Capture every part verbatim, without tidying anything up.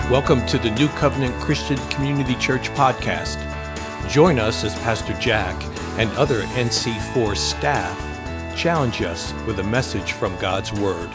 Welcome to the New Covenant Christian Community Church podcast. Join us as Pastor Jack and other N C four staff challenge us with a message from God's Word.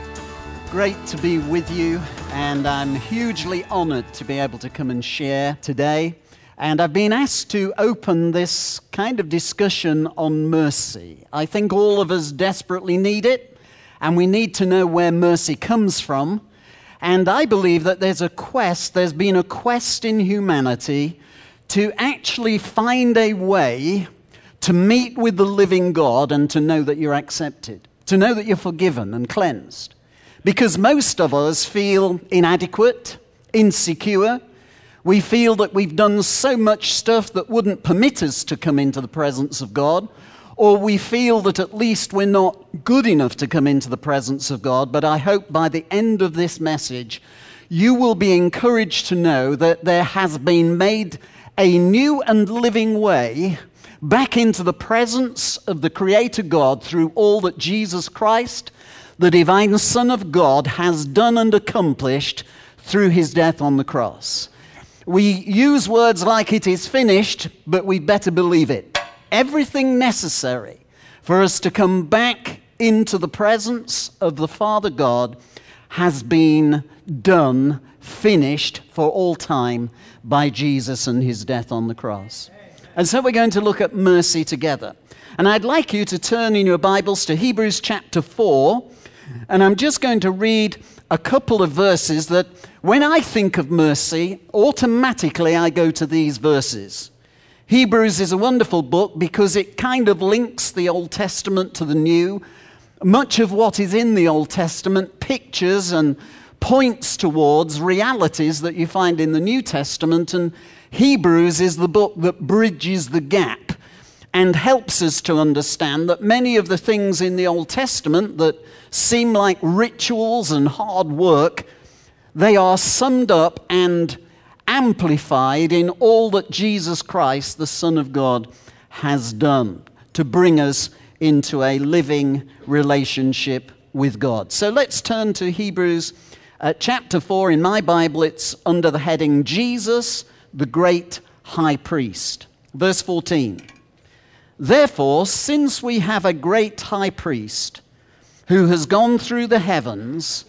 Great to be with you, and I'm hugely honored to be able to come and share today. And I've been asked to open this kind of discussion on mercy. I think all of us desperately need it, and we need to know where mercy comes from. And I believe that there's a quest, there's been a quest in humanity to actually find a way to meet with the living God and to know that you're accepted, to know that you're forgiven and cleansed. Because most of us feel inadequate, insecure. We feel that we've done so much stuff that wouldn't permit us to come into the presence of God. Or we feel that at least we're not good enough to come into the presence of God. But I hope by the end of this message, you will be encouraged to know that there has been made a new and living way back into the presence of the Creator God through all that Jesus Christ, the divine Son of God, has done and accomplished through his death on the cross. We use words like it is finished, but we'd better believe it. Everything necessary for us to come back into the presence of the Father God has been done, finished for all time by Jesus and his death on the cross. And so we're going to look at mercy together. And I'd like you to turn in your Bibles to Hebrews chapter four, and I'm just going to read a couple of verses that when I think of mercy, automatically I go to these verses. Hebrews is a wonderful book because it kind of links the Old Testament to the New. Much of what is in the Old Testament pictures and points towards realities that you find in the New Testament, and Hebrews is the book that bridges the gap and helps us to understand that many of the things in the Old Testament that seem like rituals and hard work, they are summed up and amplified in all that Jesus Christ, the Son of God, has done to bring us into a living relationship with God. So let's turn to Hebrews uh, chapter four. In my Bible, it's under the heading, Jesus, the Great High Priest. Verse fourteen. Therefore, since we have a great high priest who has gone through the heavens,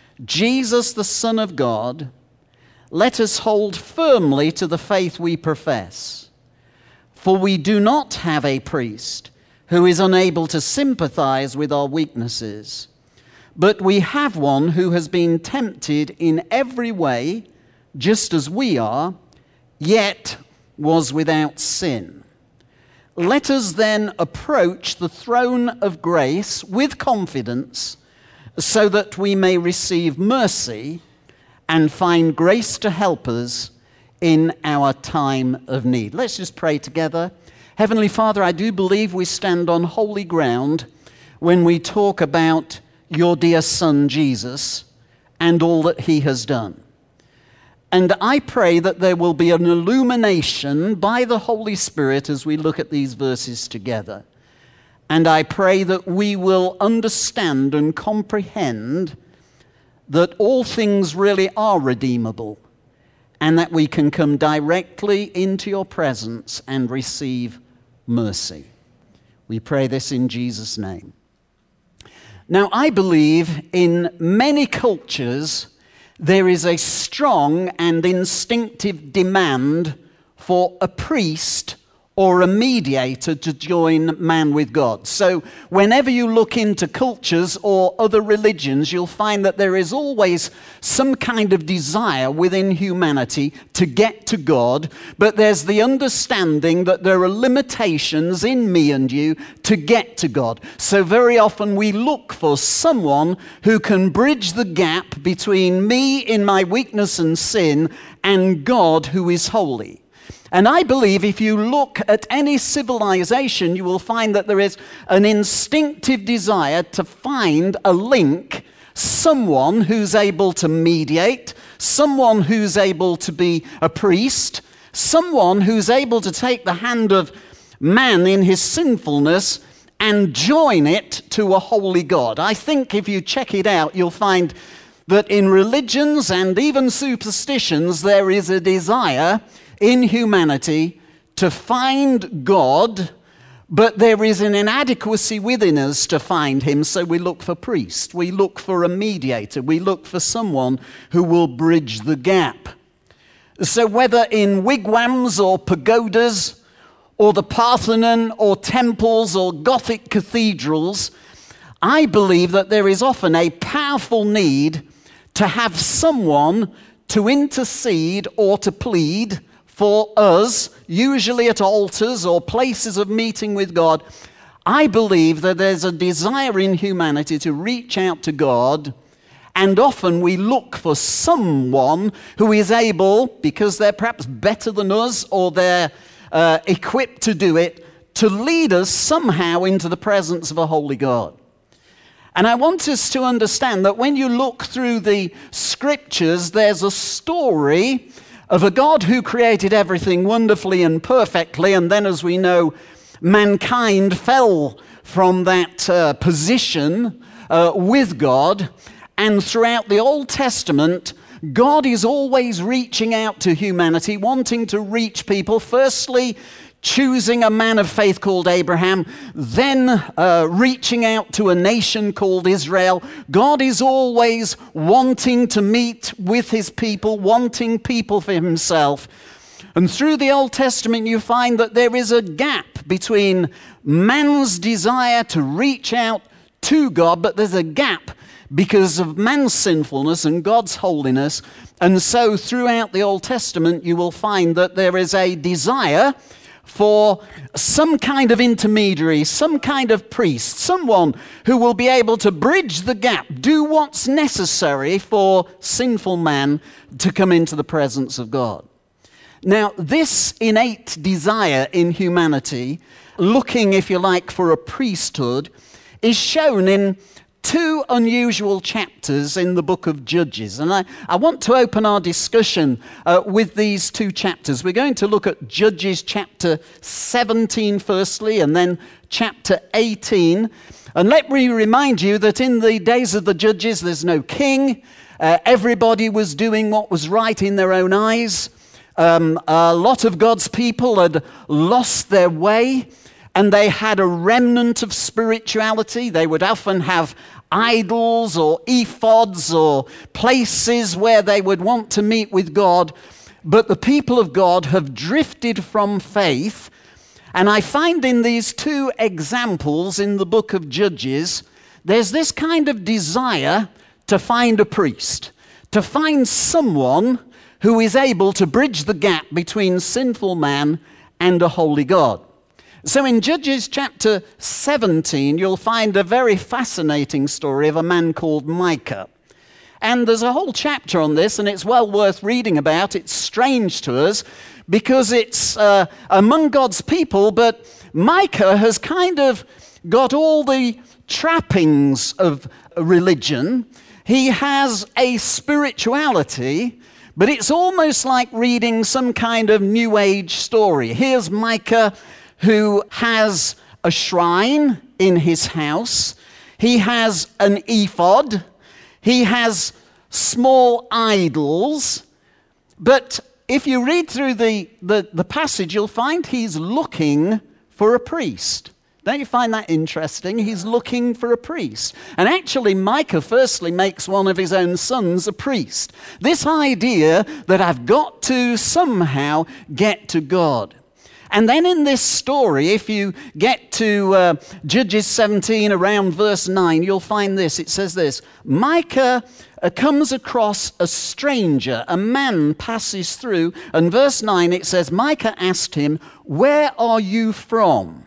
Jesus, the Son of God, let us hold firmly to the faith we profess. For we do not have a priest who is unable to sympathize with our weaknesses, but we have one who has been tempted in every way, just as we are, yet was without sin. Let us then approach the throne of grace with confidence, so that we may receive mercy and find grace to help us in our time of need. Let's just pray together. Heavenly Father, I do believe we stand on holy ground when we talk about your dear Son, Jesus, and all that he has done. And I pray that there will be an illumination by the Holy Spirit as we look at these verses together. And I pray that we will understand and comprehend that all things really are redeemable, and that we can come directly into your presence and receive mercy. We pray this in Jesus' name. Now, I believe in many cultures there is a strong and instinctive demand for a priest or a mediator to join man with God. So whenever you look into cultures or other religions, you'll find that there is always some kind of desire within humanity to get to God, but there's the understanding that there are limitations in me and you to get to God. So very often we look for someone who can bridge the gap between me in my weakness and sin and God who is holy. And I believe if you look at any civilization, you will find that there is an instinctive desire to find a link, someone who's able to mediate, someone who's able to be a priest, someone who's able to take the hand of man in his sinfulness and join it to a holy God. I think if you check it out, you'll find that in religions and even superstitions there is a desire in humanity to find God, but there is an inadequacy within us to find him, so we look for priests, we look for a mediator, we look for someone who will bridge the gap. So whether in wigwams or pagodas, or the Parthenon, or temples, or Gothic cathedrals, I believe that there is often a powerful need to have someone to intercede or to plead for us, usually at altars or places of meeting with God. I believe that there's a desire in humanity to reach out to God, and often we look for someone who is able, because they're perhaps better than us or they're uh, equipped to do it, to lead us somehow into the presence of a holy God. And I want us to understand that when you look through the scriptures, there's a story of a God who created everything wonderfully and perfectly, and then, as we know, mankind fell from that uh, position uh, with God. And throughout the Old Testament, God is always reaching out to humanity, wanting to reach people, firstly choosing a man of faith called Abraham, then uh, reaching out to a nation called Israel. God is always wanting to meet with his people, wanting people for himself. And through the Old Testament, you find that there is a gap between man's desire to reach out to God, but there's a gap because of man's sinfulness and God's holiness. And so throughout the Old Testament, you will find that there is a desire for some kind of intermediary, some kind of priest, someone who will be able to bridge the gap, do what's necessary for sinful man to come into the presence of God. Now, this innate desire in humanity, looking, if you like, for a priesthood, is shown in two unusual chapters in the book of Judges. And I, I want to open our discussion uh, with these two chapters. We're going to look at Judges chapter seventeen firstly, and then chapter eighteen. And let me remind you that in the days of the Judges, there's no king. Uh, everybody was doing what was right in their own eyes. Um, a lot of God's people had lost their way, and they had a remnant of spirituality. They would often have idols or ephods or places where they would want to meet with God. But the people of God have drifted from faith. And I find in these two examples in the book of Judges, there's this kind of desire to find a priest, to find someone who is able to bridge the gap between sinful man and a holy God. So in Judges chapter seventeen, you'll find a very fascinating story of a man called Micah. And there's a whole chapter on this, and it's well worth reading about. It's strange to us because it's uh, among God's people, but Micah has kind of got all the trappings of religion. He has a spirituality, but it's almost like reading some kind of New Age story. Here's Micah, who has a shrine in his house. He has an ephod. He has small idols. But if you read through the, the, the passage, you'll find he's looking for a priest. Don't you find that interesting? He's looking for a priest. And actually, Micah firstly makes one of his own sons a priest. This idea that I've got to somehow get to God. And then in this story, if you get to uh, Judges seventeen, around verse nine, you'll find this. It says this: Micah uh, comes across a stranger, a man passes through, and verse nine, it says, Micah asked him, "Where are you from?"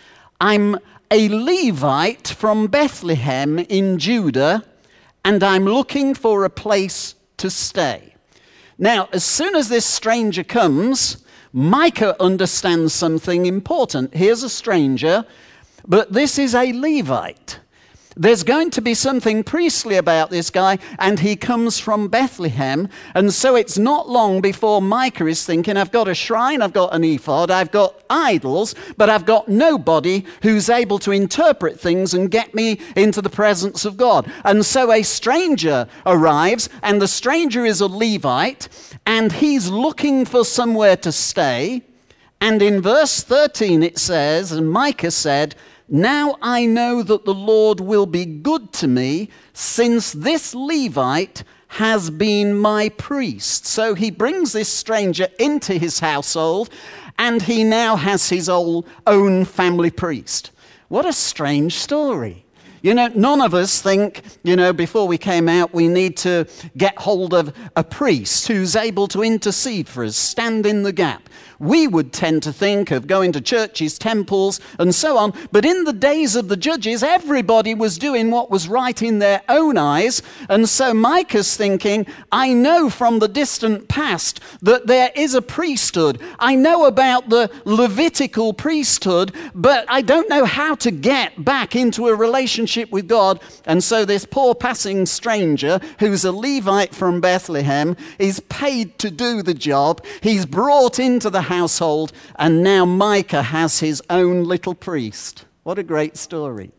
"I'm a Levite from Bethlehem in Judah, and I'm looking for a place to stay." Now, as soon as this stranger comes, Micah understands something important. Here's a stranger, but this is a Levite. There's going to be something priestly about this guy, and he comes from Bethlehem. And so it's not long before Micah is thinking, I've got a shrine, I've got an ephod, I've got idols, but I've got nobody who's able to interpret things and get me into the presence of God. And so a stranger arrives, and the stranger is a Levite, and he's looking for somewhere to stay. And in verse thirteen it says, and Micah said, now I know that the Lord will be good to me, since this Levite has been my priest. So he brings this stranger into his household, and he now has his own family priest. What a strange story. You know, none of us think, you know, before we came out, we need to get hold of a priest who's able to intercede for us, stand in the gap. We would tend to think of going to churches, temples, and so on. But in the days of the judges, everybody was doing what was right in their own eyes. And so Micah's thinking, I know from the distant past that there is a priesthood. I know about the Levitical priesthood, but I don't know how to get back into a relationship with God. And so this poor passing stranger, who's a Levite from Bethlehem, is paid to do the job. He's brought into the household, and now Micah has his own little priest. What a great story.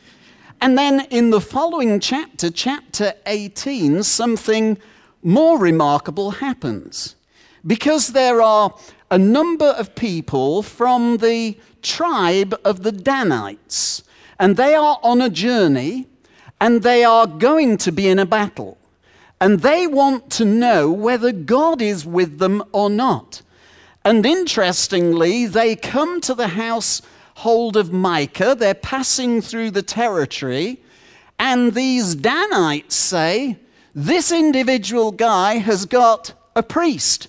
And then in the following chapter, chapter eighteen, something more remarkable happens. Because there are a number of people from the tribe of the Danites, and they are on a journey, and they are going to be in a battle. And they want to know whether God is with them or not. And interestingly, they come to the household of Micah. They're passing through the territory. And these Danites say, this individual guy has got a priest.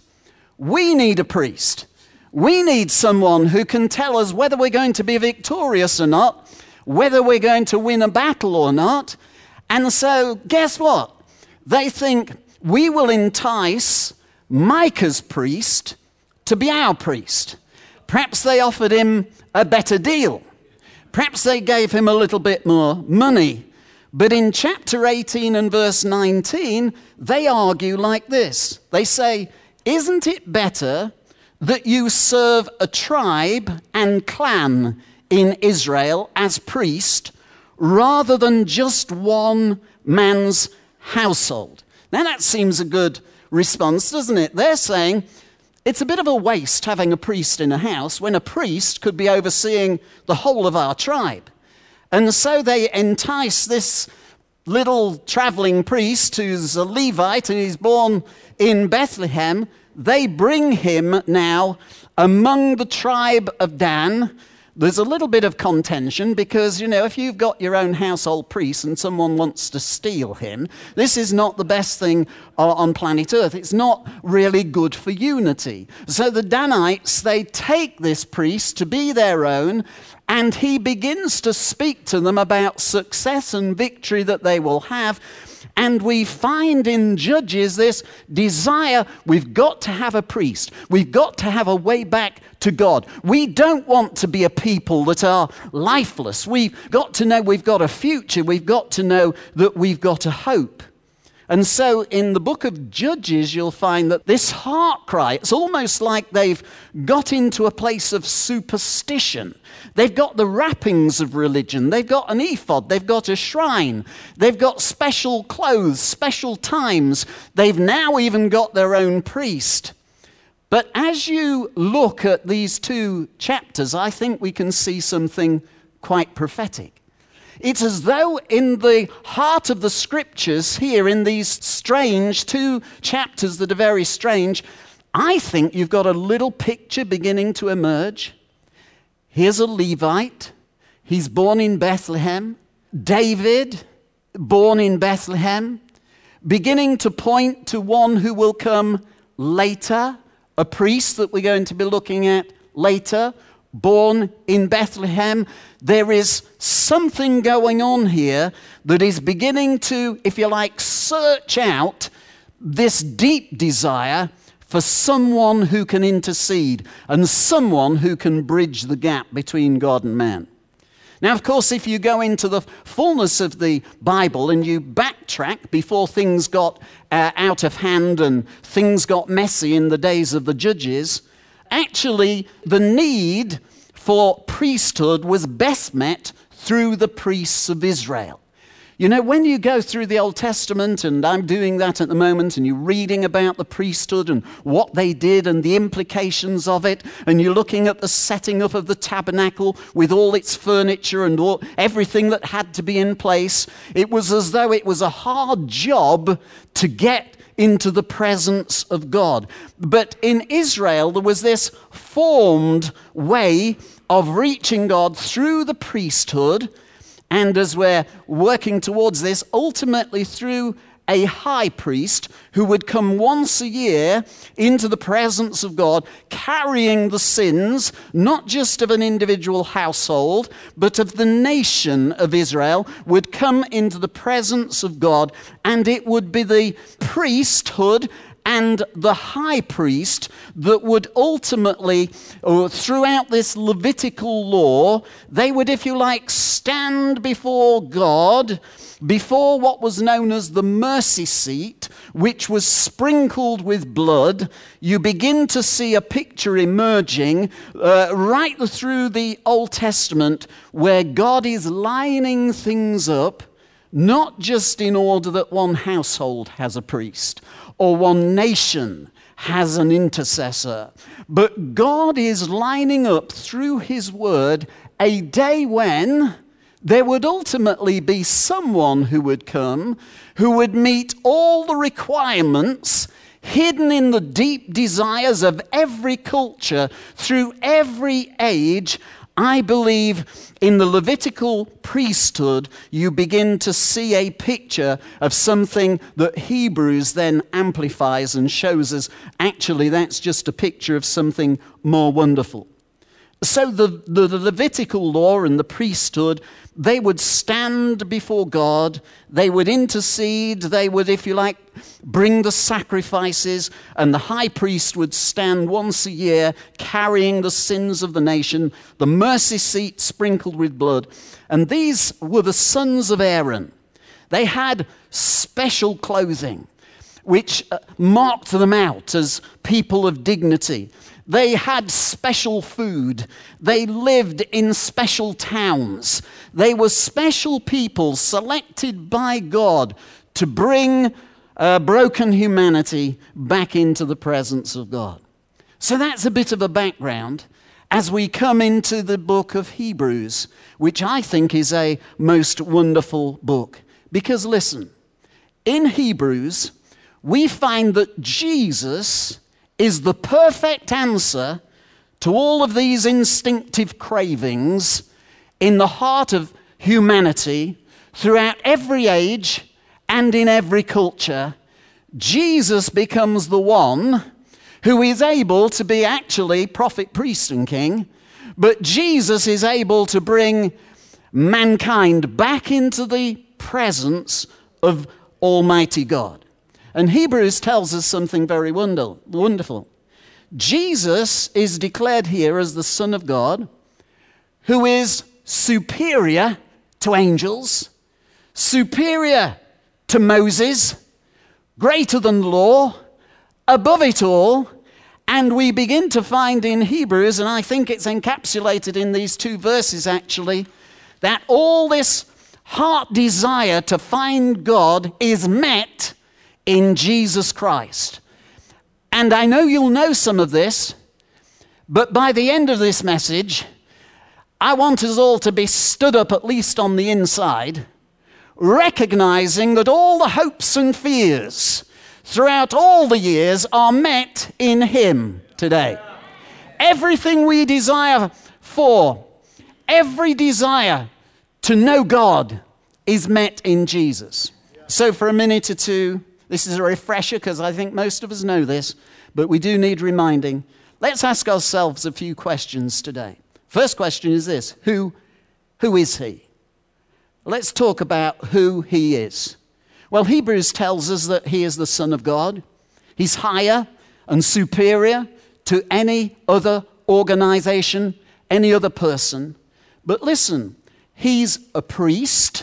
We need a priest. We need someone who can tell us whether we're going to be victorious or not, whether we're going to win a battle or not. And so, guess what? They think we will entice Micah's priest to be our priest. Perhaps they offered him a better deal. Perhaps they gave him a little bit more money. But in chapter eighteen and verse nineteen, they argue like this. They say, isn't it better that you serve a tribe and clan in Israel as priest rather than just one man's household? Now that seems a good response, doesn't it? They're saying, it's a bit of a waste having a priest in a house when a priest could be overseeing the whole of our tribe. And so they entice this little traveling priest who's a Levite and he's born in Bethlehem. They bring him now among the tribe of Dan. There's a little bit of contention because, you know, if you've got your own household priest and someone wants to steal him, this is not the best thing on planet Earth. It's not really good for unity. So the Danites, they take this priest to be their own, and he begins to speak to them about success and victory that they will have. And we find in Judges this desire, we've got to have a priest. We've got to have a way back to God. We don't want to be a people that are lifeless. We've got to know we've got a future. We've got to know that we've got a hope. And so in the book of Judges, you'll find that this heart cry, it's almost like they've got into a place of superstition. They've got the wrappings of religion. They've got an ephod. They've got a shrine. They've got special clothes, special times. They've now even got their own priest. But as you look at these two chapters, I think we can see something quite prophetic. It's as though in the heart of the scriptures here, in these strange two chapters that are very strange, I think you've got a little picture beginning to emerge. Here's a Levite. He's born in Bethlehem. David, born in Bethlehem, beginning to point to one who will come later, a priest that we're going to be looking at later, born in Bethlehem. There is something going on here that is beginning to, if you like, search out this deep desire for someone who can intercede and someone who can bridge the gap between God and man. Now, of course, if you go into the fullness of the Bible and you backtrack before things got uh, out of hand and things got messy in the days of the judges, actually the need for priesthood was best met through the priests of Israel. You know, when you go through the Old Testament, and I'm doing that at the moment, and you're reading about the priesthood and what they did and the implications of it, and you're looking at the setting up of the tabernacle with all its furniture and all, everything that had to be in place, it was as though it was a hard job to get into the presence of God. But in Israel, there was this formed way of reaching God through the priesthood, and as we're working towards this, ultimately through a high priest who would come once a year into the presence of God, carrying the sins, not just of an individual household, but of the nation of Israel, would come into the presence of God, and it would be the priesthood and the high priest that would ultimately, or throughout this Levitical law, they would, if you like, stand before God, before what was known as the mercy seat, which was sprinkled with blood. You begin to see a picture emerging uh, right through the Old Testament where God is lining things up, not just in order that one household has a priest or one nation has an intercessor, but God is lining up through his word a day when there would ultimately be someone who would come who would meet all the requirements hidden in the deep desires of every culture through every age. I believe in the Levitical priesthood, you begin to see a picture of something that Hebrews then amplifies and shows us, actually, that's just a picture of something more wonderful. So the, the, the Levitical law and the priesthood, they would stand before God, they would intercede, they would, if you like, bring the sacrifices, and the high priest would stand once a year carrying the sins of the nation, the mercy seat sprinkled with blood. And these were the sons of Aaron. They had special clothing, which marked them out as people of dignity. They had special food. They lived in special towns. They were special people selected by God to bring uh, broken humanity back into the presence of God. So that's a bit of a background as we come into the book of Hebrews, which I think is a most wonderful book. Because listen, in Hebrews, we find that Jesus is the perfect answer to all of these instinctive cravings in the heart of humanity throughout every age and in every culture. Jesus becomes the one who is able to be actually prophet, priest, and king, but Jesus is able to bring mankind back into the presence of Almighty God. And Hebrews tells us something very wonderful. Jesus is declared here as the Son of God, who is superior to angels, superior to Moses, greater than the law, above it all. And we begin to find in Hebrews, and I think it's encapsulated in these two verses actually, that all this heart desire to find God is met in Jesus Christ. And I know you'll know some of this, but by the end of this message, I want us all to be stood up, at least on the inside, recognizing that all the hopes and fears throughout all the years are met in Him today. Everything we desire for, every desire to know God is met in Jesus. So for a minute or two, this is a refresher because I think most of us know this, but we do need reminding. Let's ask ourselves a few questions today. First question is this: Who, who is He? Let's talk about who He is. Well, Hebrews tells us that He is the Son of God. He's higher and superior to any other organization, any other person. But listen, he's a priest.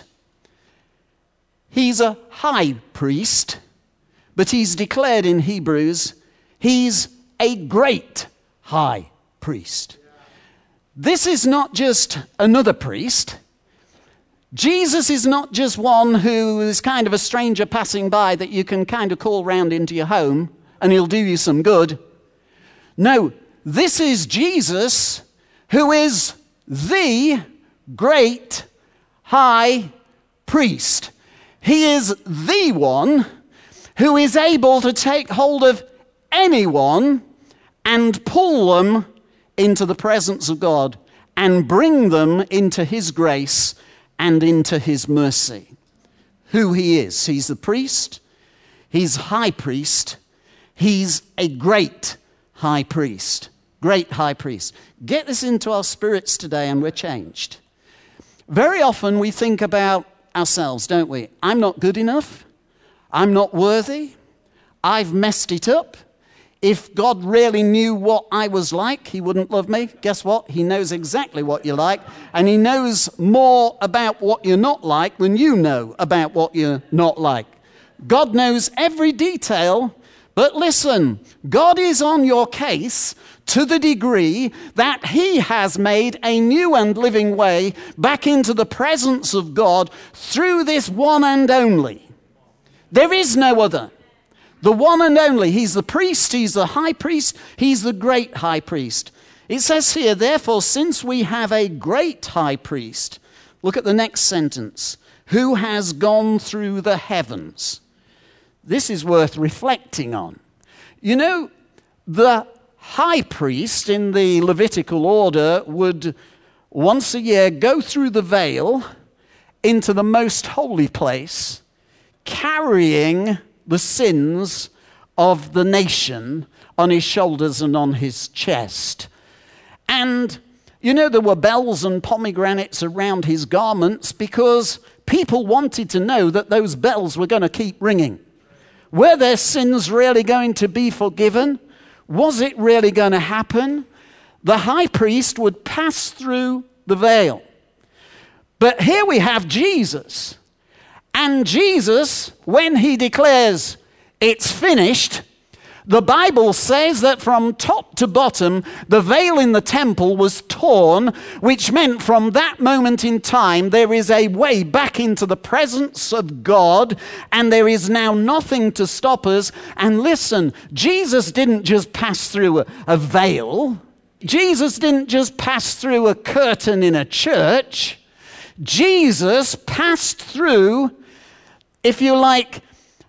He's a high priest. But he's declared in Hebrews, he's a great high priest. This is not just another priest. Jesus is not just one who is kind of a stranger passing by that you can kind of call round into your home and he'll do you some good. No, this is Jesus who is the great high priest. He is the one who is able to take hold of anyone and pull them into the presence of God and bring them into his grace and into his mercy. Who he is. He's the priest. He's high priest. He's a great high priest. Great high priest. Get this into our spirits today and we're changed. Very often we think about ourselves, don't we? I'm not good enough. I'm not worthy. I've messed it up. If God really knew what I was like, he wouldn't love me. Guess what? He knows exactly what you're like. And he knows more about what you're not like than you know about what you're not like. God knows every detail. But listen, God is on your case to the degree that he has made a new and living way back into the presence of God through this one and only. There is no other. The one and only. He's the priest, he's the high priest, he's the great high priest. It says here, therefore, since we have a great high priest, look at the next sentence, who has gone through the heavens. This is worth reflecting on. You know, the high priest in the Levitical order would once a year go through the veil into the most holy place, carrying the sins of the nation on his shoulders and on his chest. And, you know, there were bells and pomegranates around his garments because people wanted to know that those bells were going to keep ringing. Were their sins really going to be forgiven? Was it really going to happen? The high priest would pass through the veil. But here we have Jesus. And Jesus, when he declares it's finished, the Bible says that from top to bottom, the veil in the temple was torn, which meant from that moment in time, there is a way back into the presence of God, and there is now nothing to stop us. And listen, Jesus didn't just pass through a, a veil. Jesus didn't just pass through a curtain in a church. Jesus passed through, if you like,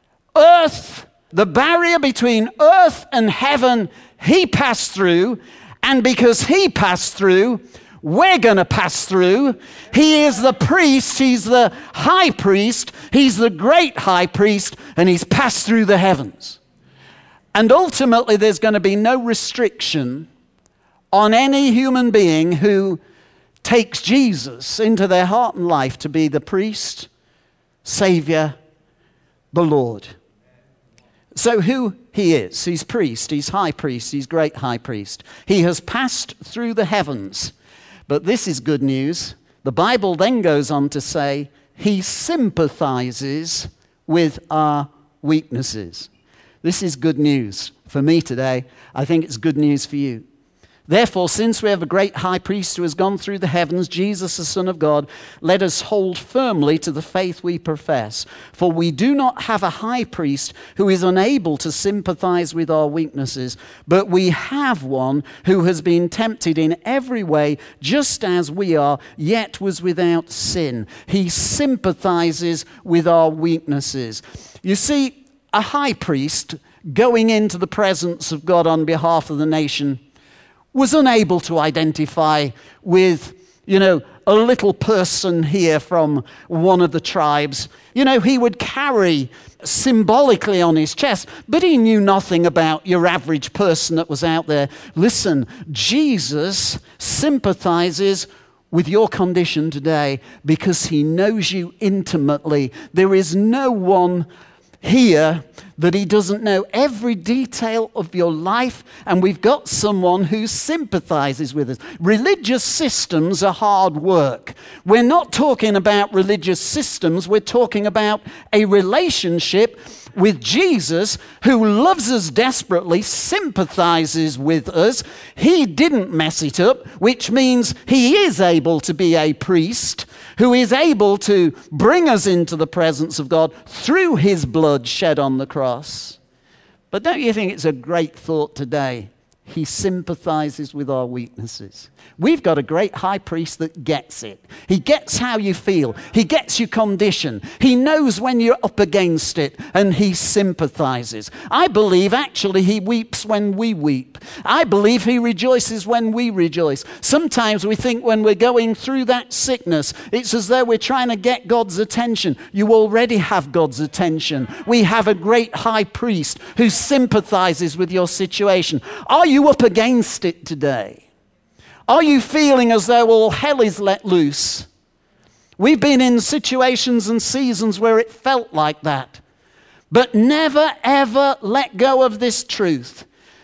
earth, the barrier between earth and heaven, he passed through. And because he passed through, we're going to pass through. He is the priest. He's the high priest. He's the great high priest. And he's passed through the heavens. And ultimately, there's going to be no restriction on any human being who takes Jesus into their heart and life to be the priest, Savior, the Lord. So who he is, he's priest, he's high priest, he's great high priest. He has passed through the heavens. But this is good news. The Bible then goes on to say he sympathizes with our weaknesses. This is good news for me today. I think it's good news for you. Therefore, since we have a great high priest who has gone through the heavens, Jesus, the Son of God, let us hold firmly to the faith we profess. For we do not have a high priest who is unable to sympathize with our weaknesses, but we have one who has been tempted in every way, just as we are, yet was without sin. He sympathizes with our weaknesses. You see, a high priest going into the presence of God on behalf of the nation was unable to identify with, you know, a little person here from one of the tribes. You know, he would carry symbolically on his chest, but he knew nothing about your average person that was out there. Listen, Jesus sympathizes with your condition today because he knows you intimately. There is no one here that he doesn't know every detail of your life, and we've got someone who sympathizes with us. Religious systems are hard work. We're not talking about religious systems, we're talking about a relationship with Jesus, who loves us desperately, sympathizes with us. He didn't mess it up, which means he is able to be a priest who is able to bring us into the presence of God through his blood shed on the cross. But don't you think it's a great thought today? He sympathizes with our weaknesses. We've got a great high priest that gets it. He gets how you feel. He gets your condition. He knows when you're up against it, and he sympathizes. I believe actually he weeps when we weep. I believe he rejoices when we rejoice. Sometimes we think when we're going through that sickness, it's as though we're trying to get God's attention. You already have God's attention. We have a great high priest who sympathizes with your situation. Are you up against it today? Are you feeling as though all hell is let loose? We've been in situations and seasons where it felt like that. But never, ever let go of this truth.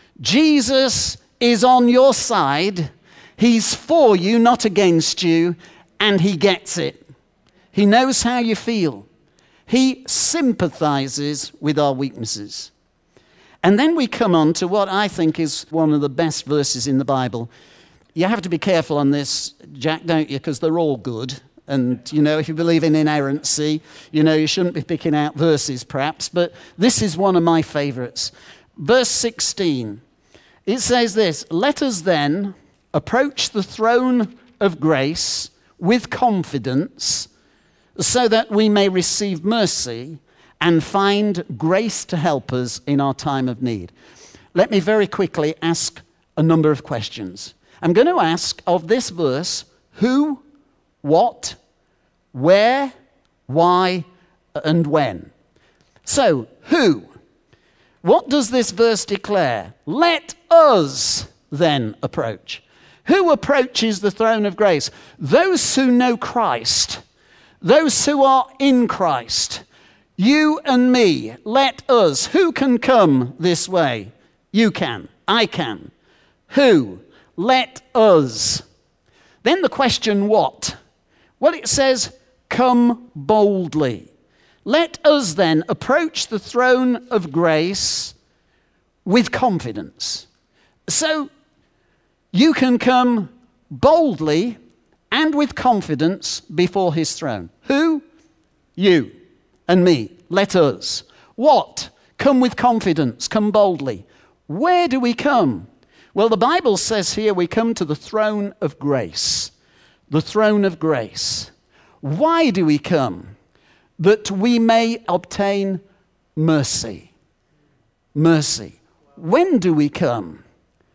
Jesus is on your side. He's for you, not against you, and he gets it. He knows how you feel. He sympathizes with our weaknesses. And then we come on to what I think is one of the best verses in the Bible. You have to be careful on this, Jack, don't you? Because they're all good. And, you know, if you believe in inerrancy, you know, you shouldn't be picking out verses perhaps. But this is one of my favorites. Verse sixteen. It says this: "Let us then approach the throne of grace with confidence, so that we may receive mercy and find grace to help us in our time of need." Let me very quickly ask a number of questions. I'm going to ask of this verse, who, what, where, why, and when. So, who? What does this verse declare? Let us then approach. Who approaches the throne of grace? Those who know Christ, those who are in Christ. You and me, let us. Who can come this way? You can. I can. Who? Let us. Then the question, what? Well, it says, come boldly. Let us then approach the throne of grace with confidence. So you can come boldly and with confidence before his throne. Who? You and me. Let us. What? Come with confidence. Come boldly. Where do we come? Well, the Bible says here we come to the throne of grace. The throne of grace. Why do we come? That we may obtain mercy. Mercy. When do we come?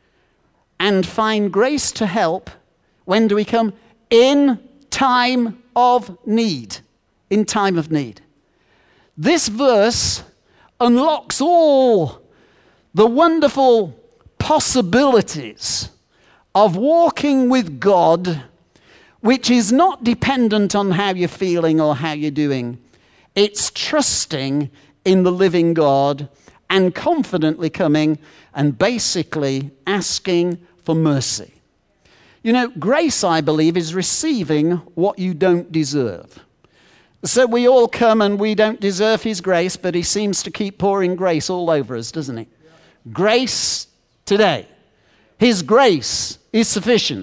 And find grace to help. When do we come? In time of need. In time of need. This verse unlocks all the wonderful possibilities of walking with God, which is not dependent on how you're feeling or how you're doing. It's trusting in the living God and confidently coming and basically asking for mercy. You know, grace, I believe, is receiving what you don't deserve. So we all come and we don't deserve his grace, but he seems to keep pouring grace all over us, doesn't he? Grace today. His grace is sufficient.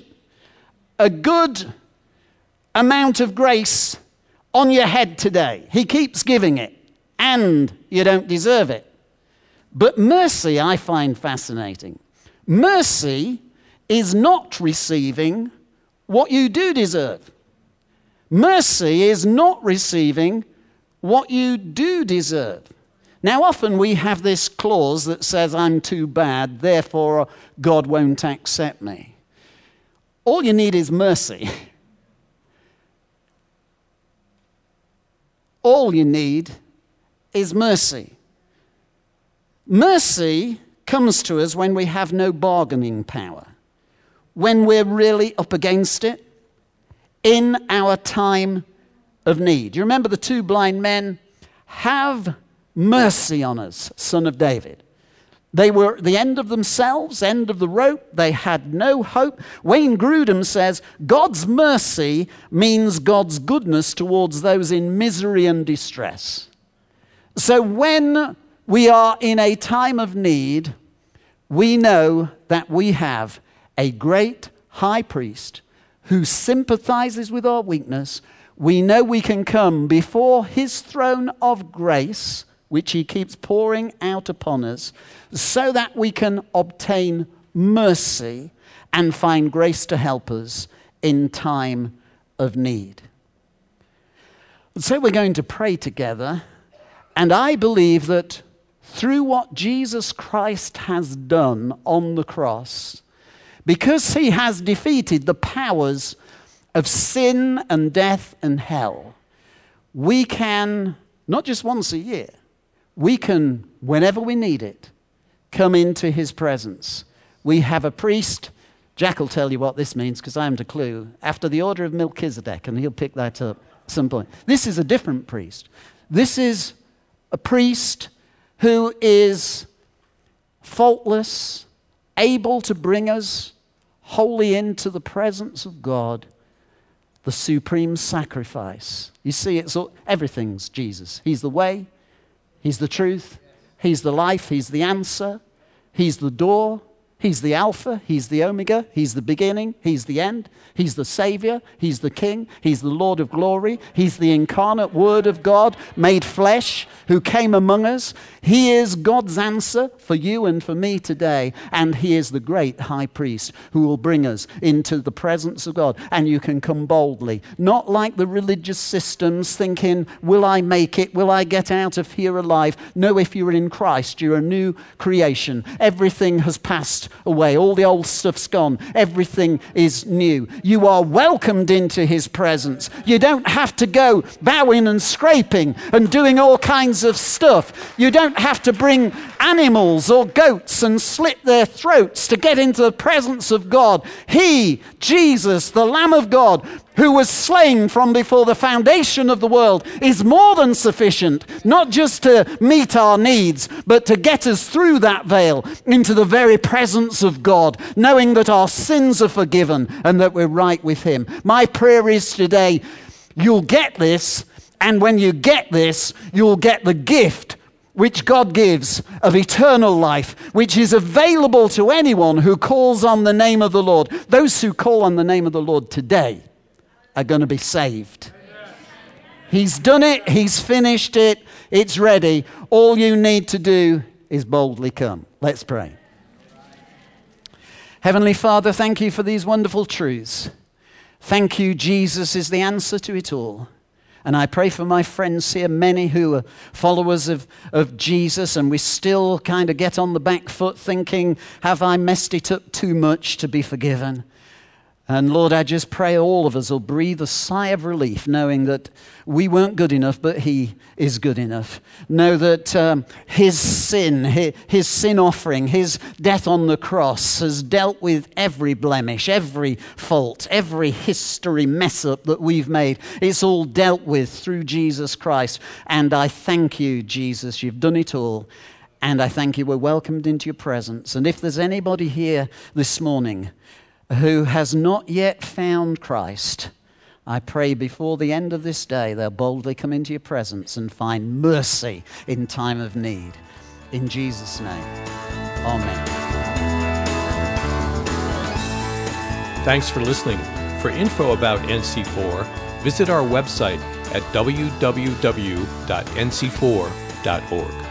A good amount of grace on your head today. He keeps giving it, and you don't deserve it. But mercy I find fascinating. Mercy is not receiving what you do deserve. Mercy is not receiving what you do deserve. Now, often we have this clause that says, I'm too bad, therefore God won't accept me. All you need is mercy. All you need is mercy. Mercy comes to us when we have no bargaining power, when we're really up against it, in our time of need. You remember the two blind men? Have mercy on us, Son of David. They were at the end of themselves, end of the rope. They had no hope. Wayne Grudem says, God's mercy means God's goodness towards those in misery and distress. So when we are in a time of need, we know that we have a great high priest who sympathizes with our weakness. We know we can come before his throne of grace, which he keeps pouring out upon us, so that we can obtain mercy and find grace to help us in time of need. So we're going to pray together, and I believe that through what Jesus Christ has done on the cross, because he has defeated the powers of sin and death and hell, we can, not just once a year, we can, whenever we need it, come into his presence. We have a priest. Jack will tell you what this means because I haven't a clue. After the order of Melchizedek, and he'll pick that up at some point. This is a different priest. This is a priest who is faultless, able to bring us wholly into the presence of God, the supreme sacrifice. You see, it's all, everything's Jesus. He's the way. He's the truth, he's the life, he's the answer, he's the door, he's the Alpha, he's the Omega, he's the beginning, he's the end, he's the Savior, he's the King, he's the Lord of glory, he's the incarnate Word of God made flesh who came among us. He is God's answer for you and for me today, and he is the great high priest who will bring us into the presence of God, and you can come boldly, not like the religious systems thinking, will I make it, will I get out of here alive? No, if you're in Christ, you're a new creation. Everything has passed away, all the old stuff's gone, everything is new. You are welcomed into his presence. You don't have to go bowing and scraping and doing all kinds of stuff. You don't have to bring animals or goats and slit their throats to get into the presence of God. He, Jesus, the Lamb of God, who was slain from before the foundation of the world, is more than sufficient, not just to meet our needs, but to get us through that veil into the very presence of God, knowing that our sins are forgiven and that we're right with him. My prayer is today, you'll get this, and when you get this, you'll get the gift which God gives of eternal life, which is available to anyone who calls on the name of the Lord. Those who call on the name of the Lord today are going to be saved. He's done it. He's finished it. It's ready. All you need to do is boldly come. Let's pray. Heavenly Father, thank you for these wonderful truths. Thank you, Jesus is the answer to it all. And I pray for my friends here, many who are followers of, of Jesus, and we still kind of get on the back foot thinking, have I messed it up too much to be forgiven? And Lord, I just pray all of us will breathe a sigh of relief knowing that we weren't good enough, but he is good enough. Know that um, his sin, his, his sin offering, his death on the cross has dealt with every blemish, every fault, every history mess up that we've made. It's all dealt with through Jesus Christ. And I thank you, Jesus, you've done it all. And I thank you we're welcomed into your presence. And if there's anybody here this morning who has not yet found Christ, I pray before the end of this day they'll boldly come into your presence and find mercy in time of need. In Jesus' name, amen. Thanks for listening. For info about N C four, visit our website at w w w dot n c four dot org.